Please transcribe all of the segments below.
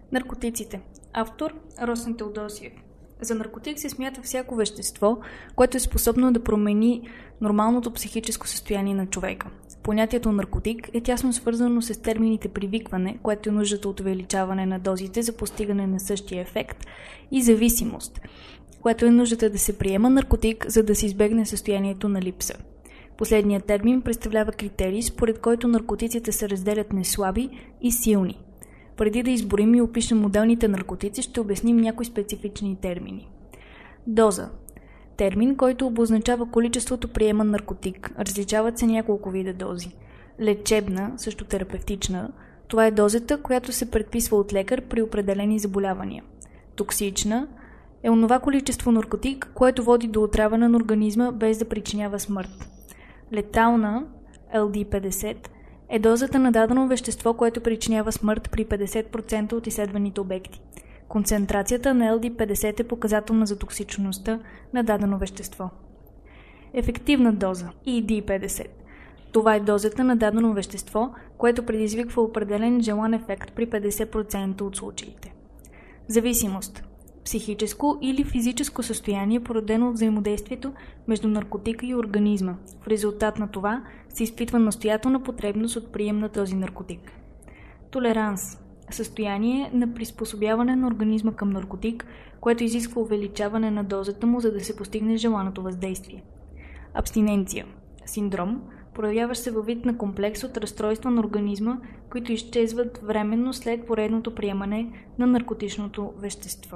Наркотиците. Автор Росен Теодосиев. За наркотик се смята всяко вещество, което е способно да промени нормалното психическо състояние на човека. Понятието наркотик е тясно свързано с термините привикване, което е нуждата от увеличаване на дозите за постигане на същия ефект, и зависимост, което е нуждата да се приема наркотик, за да се избегне състоянието на липса. Последният термин представлява критерий, според който наркотиците се разделят на слаби и силни. Преди да изборим и опишем моделните наркотици, ще обясним някои специфични термини. Доза. Термин, който обозначава количеството приеман наркотик. Различават се няколко вида дози. Лечебна, също терапевтична, това е дозата, която се предписва от лекар при определени заболявания. Токсична е онова количество наркотик, което води до отравяне на организма без да причинява смърт. Летална, LD50, е дозата на дадено вещество, което причинява смърт при 50% от изследваните обекти. Концентрацията на LD50 е показателна за токсичността на дадено вещество. Ефективна доза ED50. Това е дозата на дадено вещество, което предизвиква определен желан ефект при 50% от случаите. Зависимост. Психическо или физическо състояние, породено от взаимодействието между наркотика и организма. В резултат на това се изпитва настоятелна потребност от прием на този наркотик. Толеранс. Състояние на приспособяване на организма към наркотик, което изисква увеличаване на дозата му, за да се постигне желаното въздействие. Абстиненция. Синдром, проявяващ се във вид на комплекс от разстройства на организма, които изчезват временно след поредното приемане на наркотичното вещество.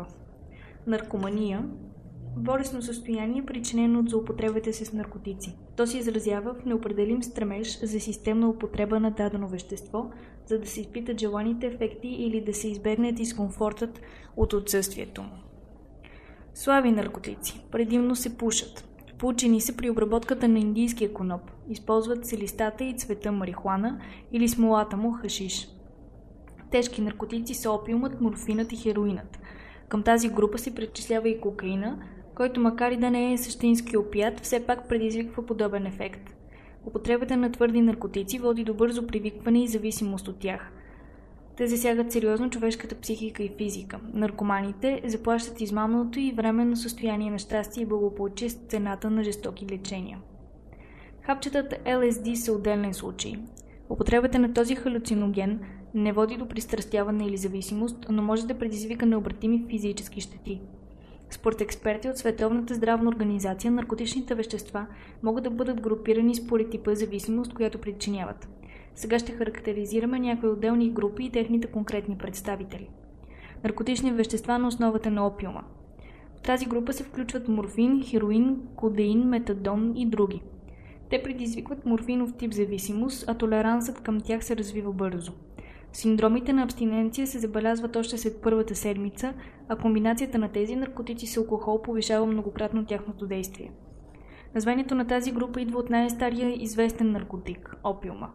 Наркомания – болестно състояние, причинено от злоупотребите с наркотици. То се изразява в неопределим стремеж за системна употреба на дадено вещество, за да се изпитат желаните ефекти или да се избегне дискомфортът от отсъствието му. Слаби наркотици предимно се пушат. Получени са при обработката на индийския коноп. Използват се листата и цвета марихуана или смолата му хашиш. Тежки наркотици са опиумът, морфинът и хероинът. Към тази група се причислява и кокаина, който макар и да не е същински опият, все пак предизвиква подобен ефект. Употребата на твърди наркотици води до бързо привикване и зависимост от тях. Те засягат сериозно човешката психика и физика. Наркоманите заплащат измамното и временно състояние на щастие и благополучие с цената на жестоки лечения. Хапчетата LSD са отделен случай. Употребата на този халюциноген не води до пристрастяване или зависимост, но може да предизвика необратими физически щети. Според експерти от Световната здравна организация, наркотичните вещества могат да бъдат групирани според типа зависимост, която причиняват. Сега ще характеризираме някои отделни групи и техните конкретни представители. Наркотични вещества на основата на опиума. В тази група се включват морфин, хероин, кодеин, метадон и други. Те предизвикват морфинов тип зависимост, а толерансът към тях се развива бързо. Синдромите на абстиненция се забелязват още след първата седмица, а комбинацията на тези наркотици с алкохол повишава многократно тяхното действие. Названието на тази група идва от най-стария известен наркотик – опиума.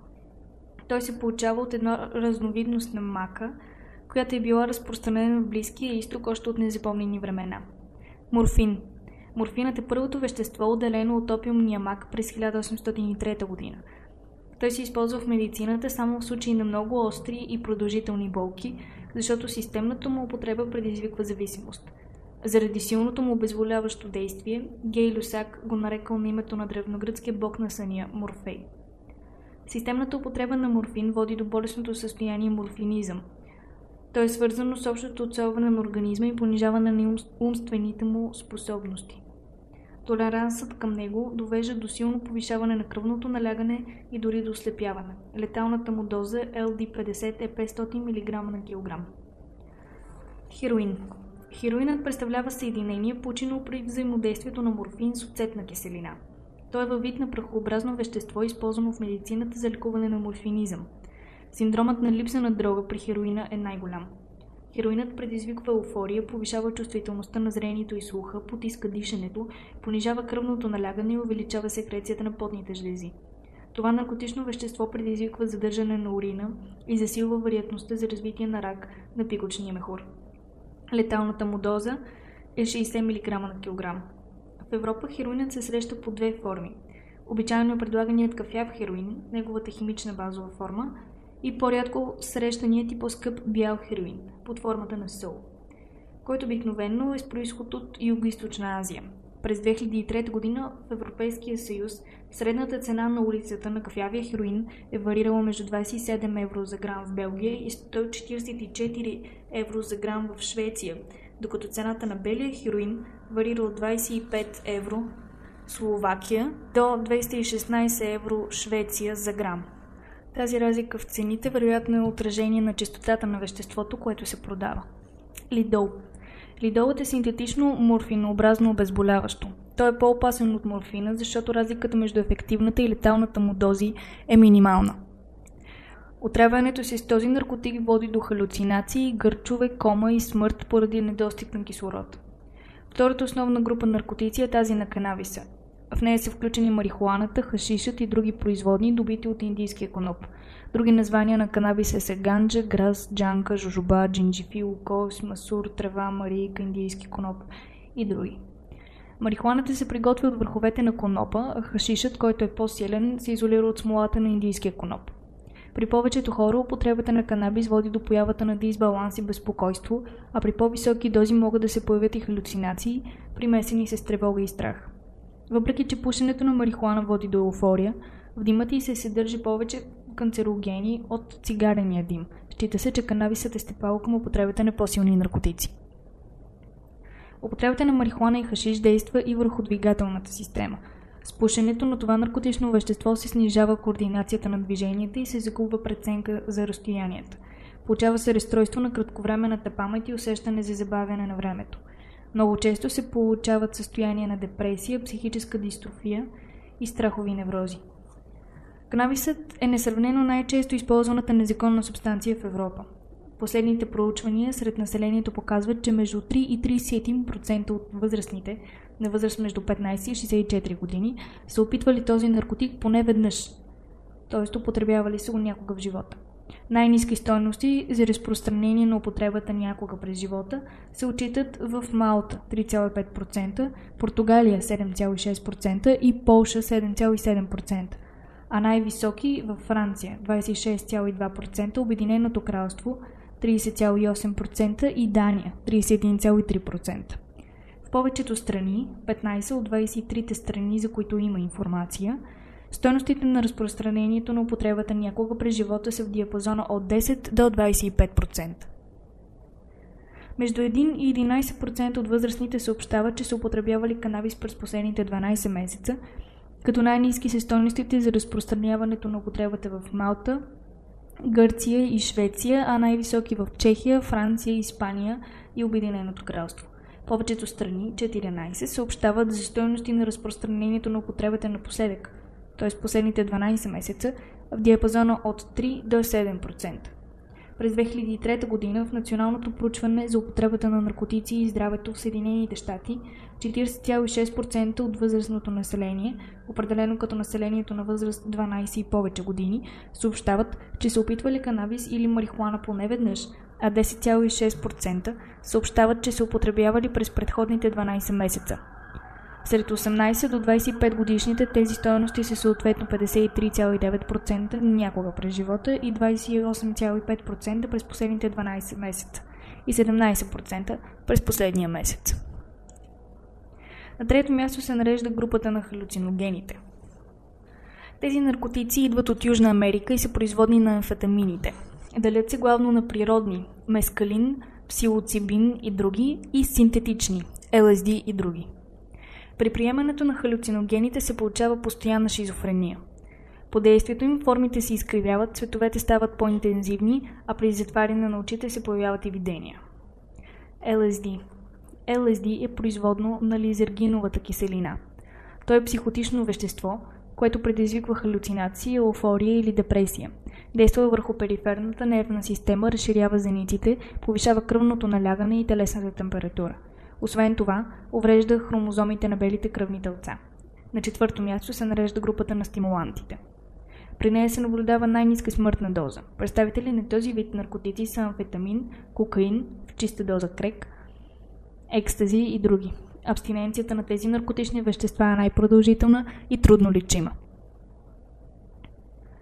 Той се получава от една разновидност на мака, която е била разпространена в Близкия изток още от незапомнени времена. Морфин. Морфинът е първото вещество, отделено от опиумния мак през 1803 година. Той се използва в медицината само в случаи на много остри и продължителни болки, защото системната му употреба предизвиква зависимост. Заради силното му обезволяващо действие, Гей Люсак го нарекал на името на древногръцкия бог на съня – Морфей. Системната употреба на морфин води до болестното състояние морфинизъм. То е свързано с общото отслабване на организма и понижаване на умствените му способности. Толерансът към него довежда до силно повишаване на кръвното налягане и дори до ослепяване. Леталната му доза LD50 е 500 мг на килограм. Хероин. Хероинът представлява съединение, получено при взаимодействието на морфин с оцетна киселина. Той е във вид на прахообразно вещество, използвано в медицината за лекуване на морфинизъм. Синдромът на липса на дрога при хероина е най-голям. Хероинът предизвиква еуфория, повишава чувствителността на зрението и слуха, потиска дишането, понижава кръвното налягане и увеличава секрецията на потните жлези. Това наркотично вещество предизвиква задържане на урина и засилва вероятността за развитие на рак на пикочния мехур. Леталната му доза е 60 мг на килограм. В Европа хероинът се среща по две форми. Обичайно е предлаганият кафяв хероин, неговата химична базова форма, и по-рядко срещаният и по-скъп бял хероин под формата на сол, който обикновено е с произход от Югоизточна Азия. През 2003 година в Европейския съюз средната цена на улицата на кафявия хероин е варирала между 27 евро за грам в Белгия и 144 евро за грам в Швеция, докато цената на белия хероин варира от 25 евро Словакия до 216 евро Швеция за грам. Тази разлика в цените вероятно е отражение на честотата на веществото, което се продава. Лидол. Лидолът е синтетично морфинообразно обезболяващо. Той е по-опасен от морфина, защото разликата между ефективната и леталната му дози е минимална. Отравянето си с този наркотик води до халюцинации, гърчове, кома и смърт поради недостиг на кислород. Втората основна група наркотици е тази на канабиса. В нея са включени марихуаната, хашишът и други производни, добити от индийския коноп. Други названия на канабиса са ганджа, грас, джанка, жожоба, джинджифил, кос, масур, трева, марийка, индийски коноп и други. Марихуаната се приготвя от върховете на конопа, а хашишът, който е по-силен, се изолира от смолата на индийския коноп. При повечето хора употребата на канабис води до появата на дисбаланс и безпокойство, а при по-високи дози могат да се появят и халюцинации, примесени с тревога и страх. Въпреки че пушенето на марихуана води до еуфория, в димът й се съдържа повече канцерогени от цигарения дим. Счита се, че канабисът е стъпало към употребата на по-силни наркотици. Употребата на марихуана и хашиш действа и върху двигателната система. С пушенето на това наркотично вещество се снижава координацията на движенията и се загубва преценка за разстоянията. Получава се разстройство на кратковременната памет и усещане за забавяне на времето. Много често се получават състояния на депресия, психическа дистрофия и страхови неврози. Канабисът е несравнено най-често използваната незаконна субстанция в Европа. Последните проучвания сред населението показват, че между 3 и 31% от възрастните на възраст между 15 и 64 години са опитвали този наркотик поне веднъж, т.е. употребявали са го някога в живота. Най-ниски стойности за разпространение на употребата някога през живота се отчитат в Малта 3,5%, Португалия 7,6% и Полша 7,7%, а най-високи във Франция 26,2%, Обединеното кралство 30,8% и Дания 31,3%. В повечето страни, 15 от 23-те страни, за които има информация, стойностите на разпространението на употребата някога през живота са в диапазона от 10 до 25%. Между 1 и 11% от възрастните съобщават, че са употребявали канабис през последните 12 месеца, като най-ниски са стойностите за разпространяването на употребата в Малта, Гърция и Швеция, а най-високи в Чехия, Франция, Испания и Обединеното кралство. Повечето страни, 14, съобщават за стойности на разпространението на употребата напоследък, т.е. последните 12 месеца, в диапазона от 3 до 7%. През 2003 година в националното проучване за употребата на наркотици и здравето в Съединените щати 40,6% от възрастното население, определено като населението на възраст 12 и повече години, съобщават, че са опитвали канабис или марихуана поне веднъж, а 10,6% съобщават, че са употребявали през предходните 12 месеца. Сред 18 до 25 годишните тези стойности са съответно 53,9% някога през живота и 28,5% през последните 12 месеца и 17% през последния месец. На трето място се нарежда групата на халюциногените. Тези наркотици идват от Южна Америка и са производни на амфетамините. Делят се главно на природни – мескалин, псилоцибин и други, и синтетични – ЛСД и други. При приемането на халюциногените се получава постоянна шизофрения. По действието им формите се изкривяват, цветовете стават по-интензивни, а при затваряне на очите се появяват и видения. ЛСД. ЛСД е производно на лизергиновата киселина. То е психотично вещество, което предизвиква халюцинации, еуфория или депресия. Действа върху периферната нервна система, разширява зениците, повишава кръвното налягане и телесната температура. Освен това, уврежда хромозомите на белите кръвни телца. На четвърто място се нарежда групата на стимулантите. При нея се наблюдава най-ниска смъртна доза. Представители на този вид наркотици са амфетамин, кокаин, в чиста доза крек, екстази и други. Абстиненцията на тези наркотични вещества е най-продължителна и трудно лечима.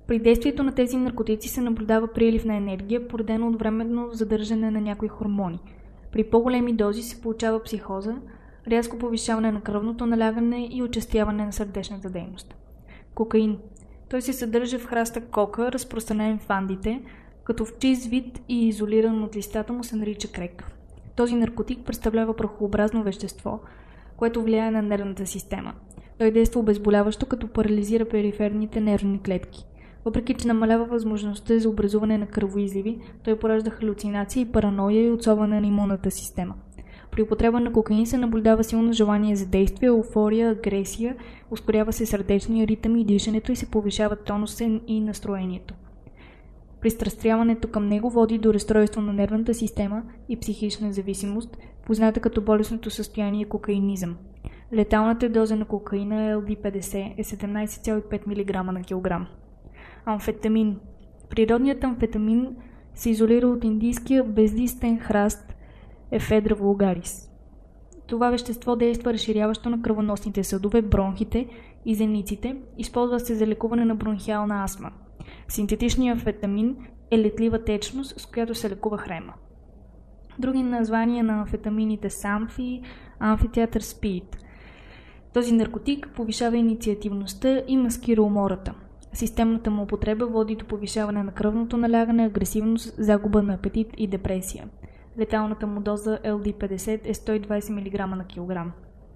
При действието на тези наркотици се наблюдава прилив на енергия, породено от временно задържане на някои хормони. При по-големи дози се получава психоза, рязко повишаване на кръвното налягане и участяване на сърдечната дейност. Кокаин. Той се съдържа в храста кока, разпространен в Андите, като в чист вид и изолиран от листата му се нарича крек. Този наркотик представлява прахообразно вещество, което влияе на нервната система. Той действа обезболяващо, като парализира периферните нервни клетки. Въпреки че намалява възможността за образуване на кръвоизливи, той поражда халюцинации, параноя и отслабване на имунната система. При употреба на кокаин се наблюдава силно желание за действие, еуфория, агресия, ускорява се сърдечния ритъм и дишането и се повишава тонуса и настроението. Пристрастяването към него води до разстройство на нервната система и психична зависимост, позната като болестното състояние кокаинизъм. Леталната доза на кокаина LD50 е 17,5 мг на килограм. Амфетамин. Природният амфетамин се изолира от индийския безлистен храст Ефедра вулгарис. Това вещество действа разширяващо на кръвоносните съдове, бронхите и зениците, използва се за лекуване на бронхиална астма. Синтетичният амфетамин е летлива течност, с която се лекува хрема. Други названия на амфетамините са амфи, амфитеатър спирит. Този наркотик повишава инициативността и маскира умората. Системната му употреба води до повишаване на кръвното налягане, агресивност, загуба на апетит и депресия. Леталната му доза LD50 е 120 мг на килограм.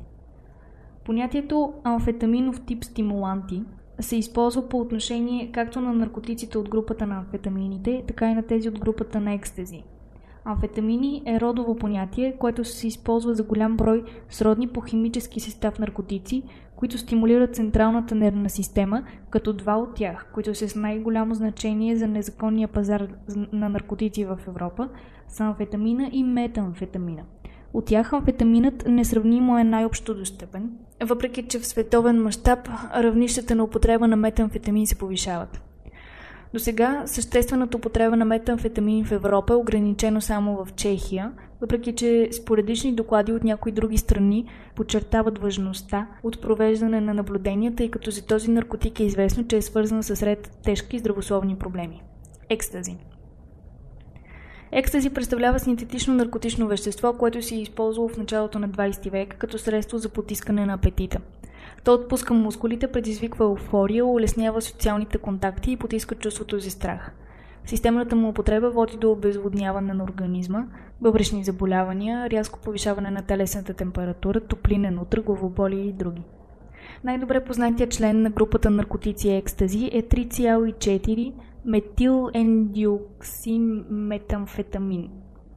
Понятието амфетаминов тип стимуланти се използва по отношение както на наркотиците от групата на амфетамините, така и на тези от групата на екстази. Амфетамини е родово понятие, което се използва за голям брой сродни по химически състав наркотици, които стимулират централната нервна система, като два от тях, които са с най-голямо значение за незаконния пазар на наркотици в Европа, са амфетамина и метамфетамина. От тях амфетаминът несравнимо е най-общо достъпен, въпреки че в световен мащаб равнищата на употреба на метамфетамин се повишават. До сега съществената употреба на метамфетамин в Европа е ограничено само в Чехия, въпреки че споредични доклади от някои други страни подчертават важността от провеждане на наблюдения, тъй като за този наркотик е известно, че е свързан с ред тежки здравословни проблеми. Екстази. Екстази представлява синтетично наркотично вещество, което се е използвало в началото на 20 век като средство за потискане на апетита. То отпуска мускулите, предизвиква еуфория, улеснява социалните контакти и потиска чувството за страх. Системната му употреба води до обезводняване на организма, бъбречни заболявания, рязко повишаване на телесната температура, топлинен утре, главоболие и други. Най-добре познатият член на групата наркотици екстази е 3,4 метилендиоксиметамфетамин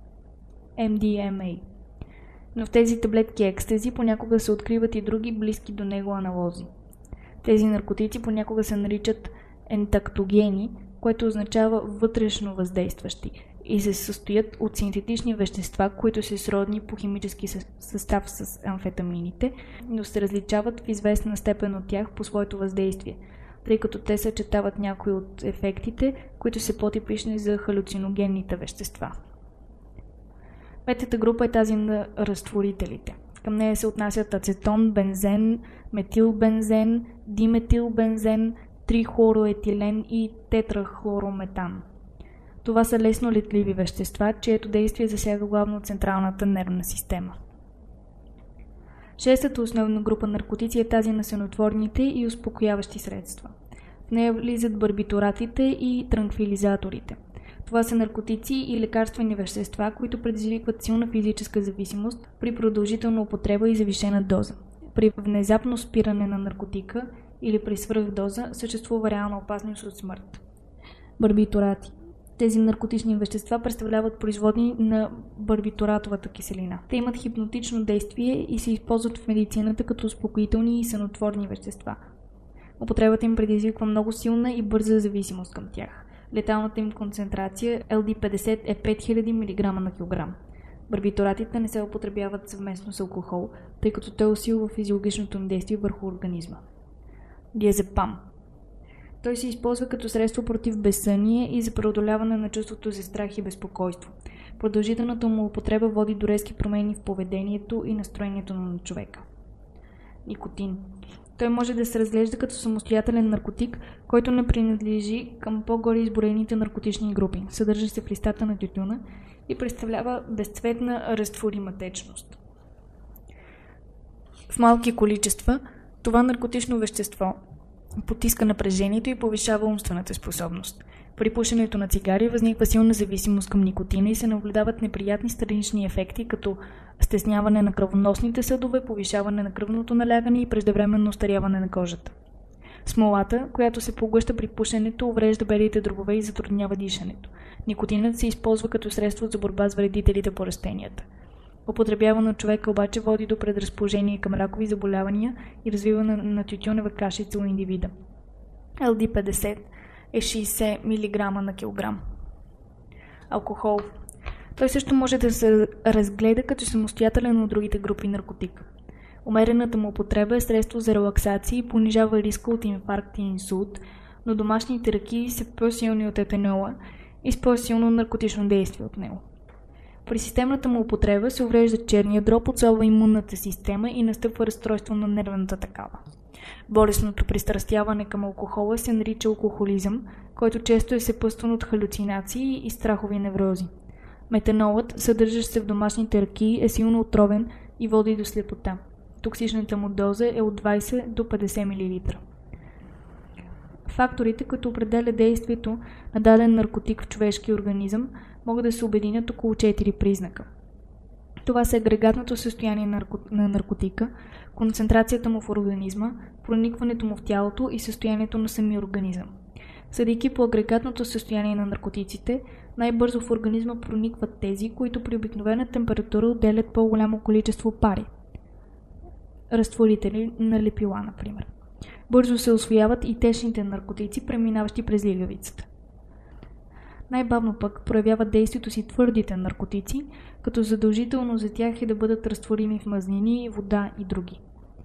MDMA. Но в тези таблетки екстази понякога се откриват и други близки до него аналози. Тези наркотици понякога се наричат ентактогени, което означава вътрешно въздействащи и се състоят от синтетични вещества, които са сродни по химически състав с амфетамините, но се различават в известна степен от тях по своето въздействие, тъй като те съчетават някои от ефектите, които са по-типични за халюциногенните вещества. Петата група е тази на разтворителите. Към нея се отнасят ацетон, бензен, метилбензен, диметилбензен, трихлороетилен и тетрахлорометан. Това са лесно летливи вещества, чието действие засяга главно централната нервна система. Шестата основна група наркотици е тази на сенотворните и успокояващи средства. В нея влизат барбитуратите и транквилизаторите. Това са наркотици и лекарствени вещества, които предизвикват силна физическа зависимост при продължителна употреба и завишена доза. При внезапно спиране на наркотика или при свръхдоза съществува реална опасност от смърт. Барбитурати. Тези наркотични вещества представляват производни на барбитуратовата киселина. Те имат хипнотично действие и се използват в медицината като успокоителни и сънотворни вещества. Употребата им предизвиква много силна и бърза зависимост към тях. Леталната им концентрация LD50 е 5000 мг на килограм. Барбитуратите не се употребяват съвместно с алкохол, тъй като той усилва физиологичното им действие върху организма. Диазепам. Той се използва като средство против безсъние и за преодоляване на чувството за страх и безпокойство. Продължителната му употреба води до резки промени в поведението и настроението на човека. Никотин. Той може да се разглежда като самостоятелен наркотик, който не принадлежи към по-горе изброените наркотични групи. Съдържа се в листата на тютюна и представлява безцветна разтворима течност. В малки количества това наркотично вещество потиска напрежението и повишава умствената способност. При пушенето на цигари възниква силна зависимост към никотина и се наблюдават неприятни странични ефекти, като стесняване на кръвоносните съдове, повишаване на кръвното налягане и преждевременно остаряване на кожата. Смолата, която се поглъща при пушенето, уврежда белите дробове и затруднява дишането. Никотинът се използва като средство за борба с вредителите по растенията. Употребявано от човека обаче води до предразположение към ракови заболявания и развиване на тютюнева кашица у индивида. LD-50 е 60 мг на килограм. Алкохол. Той също може да се разгледа като самостоятелен от другите групи наркотик. Умерената му употреба е средство за релаксация и понижава риска от инфаркт и инсулт, но домашните ракии са по-силни от етанола и с по-силно наркотично действие от него. При системната му употреба се уврежда черния дроб, отслабва имунната система и настъпва разстройство на нервната такава. Болестното пристрастяване към алкохола се нарича алкохолизъм, който често е съпътстван от халюцинации и страхови неврози. Метанолът, съдържащ се в домашните ракии, е силно отровен и води до слепота. Токсичната му доза е от 20 до 50 мл. Факторите, които определят действието на даден наркотик в човешкия организъм, могат да се обединят около 4 признака. Това са агрегатното състояние на наркотика, концентрацията му в организма, проникването му в тялото и състоянието на самия организъм. Съдейки по агрегатното състояние на наркотиците, най-бързо в организма проникват тези, които при обикновена температура отделят по-голямо количество пари. Разтворители на лепила, например. Бързо се усвояват и течните наркотици, преминаващи през лигавицата. Най-бавно пък проявяват действието си твърдите наркотици, като задължително за тях е да бъдат разтворими в мазнини, вода и други.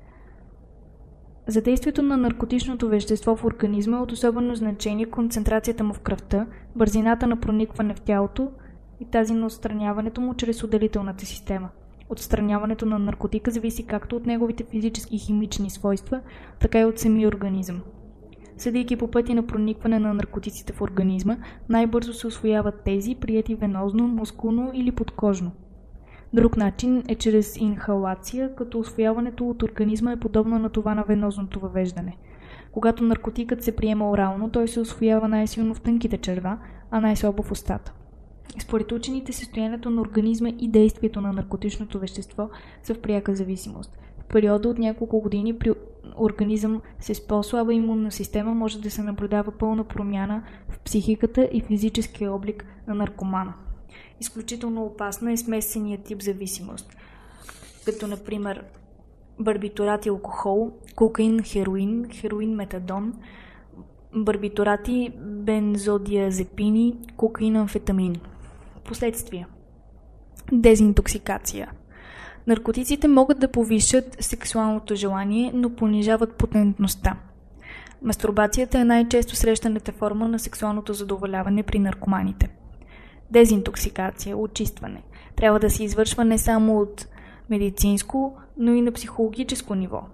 За действието на наркотичното вещество в организма е от особено значение концентрацията му в кръвта, бързината на проникване в тялото и тази на отстраняването му чрез отделителната система. Отстраняването на наркотика зависи както от неговите физически и химични свойства, така и от самия организъм. Съдейки по пъти на проникване на наркотиците в организма, най-бързо се усвояват тези, приети венозно, мускулно или подкожно. Друг начин е чрез инхалация, като усвояването от организма е подобно на това на венозното въвеждане. Когато наркотикът се приема орално, той се усвоява най-силно в тънките черва, а най-слабо в устата. Според учените, състоянието на организма и действието на наркотичното вещество са в пряка зависимост. В периода от няколко години при организъм с по-слаба имунна система може да се наблюдава пълна промяна в психиката и физическия облик на наркомана. Изключително опасна е смесеният тип зависимост, като например барбитурат и алкохол, кокаин, хероин, хероин-метадон, барбитурати, бензодиазепини, кокаин, амфетамин. Последствия. Дезинтоксикация. Наркотиците могат да повишат сексуалното желание, но понижават потентността. Мастурбацията е най-често срещаната форма на сексуалното задоволяване при наркоманите. Дезинтоксикация, очистване, трябва да се извършва не само от медицинско, но и на психологическо ниво.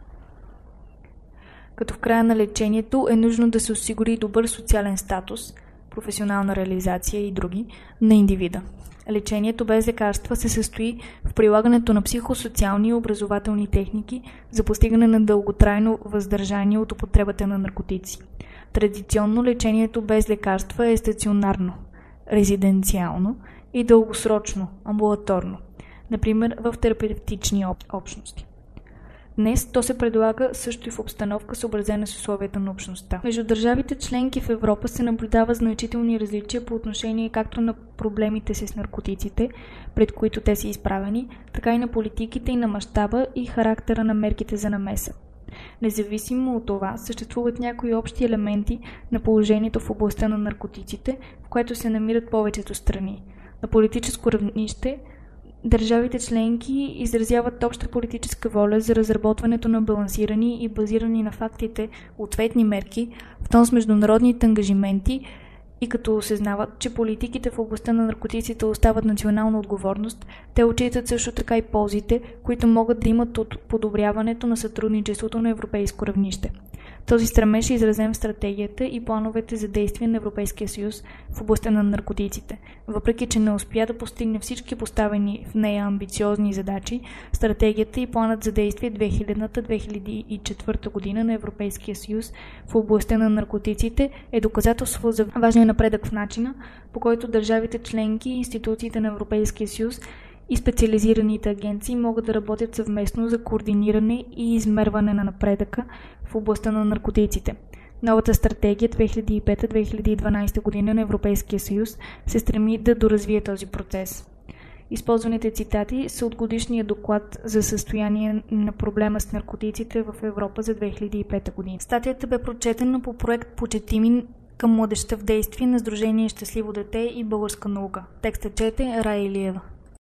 Като в края на лечението е нужно да се осигури добър социален статус, професионална реализация и други на индивида. Лечението без лекарства се състои в прилагането на психосоциални и образователни техники за постигане на дълготрайно въздържание от употребата на наркотици. Традиционно лечението без лекарства е стационарно, резиденциално и дългосрочно, амбулаторно, например в терапевтични общности. Днес то се предлага също и в обстановка, съобразена с условията на общността. Между държавите членки в Европа се наблюдава значителни различия по отношение както на проблемите с наркотиците, пред които те са изправени, така и на политиките и на мащаба и характера на мерките за намеса. Независимо от това, съществуват някои общи елементи на положението в областта на наркотиците, в което се намират повечето страни. На политическо равнище държавите членки изразяват обща политическа воля за разработването на балансирани и базирани на фактите ответни мерки в тон с международните ангажименти И като осъзнават, че политиките в областта на наркотиците остават национална отговорност, те отчитат също така и ползите, които могат да имат от подобряването на сътрудничеството на европейско равнище. Този стремеж е изразен в стратегията и плановете за действие на Европейския съюз в областта на наркотиците. Въпреки че не успя да постигне всички поставени в нея амбициозни задачи, стратегията и планът за действие 2000-2004 година на Европейския съюз в областта на наркотиците е доказателство за важен напредък в начина, по който държавите членки и институциите на Европейския съюз и специализираните агенции могат да работят съвместно за координиране и измерване на напредъка в областта на наркотиците. Новата стратегия 2005-2012 година на Европейския съюз се стреми да доразвие този процес. Използваните цитати са от годишния доклад за състояние на проблема с наркотиците в Европа за 2005 година. Статията бе прочетена по проект "Почетими към младежта в действие" на Сдружение "Щастливо дете" и Българска наука. Текстът чете Рая Илиева.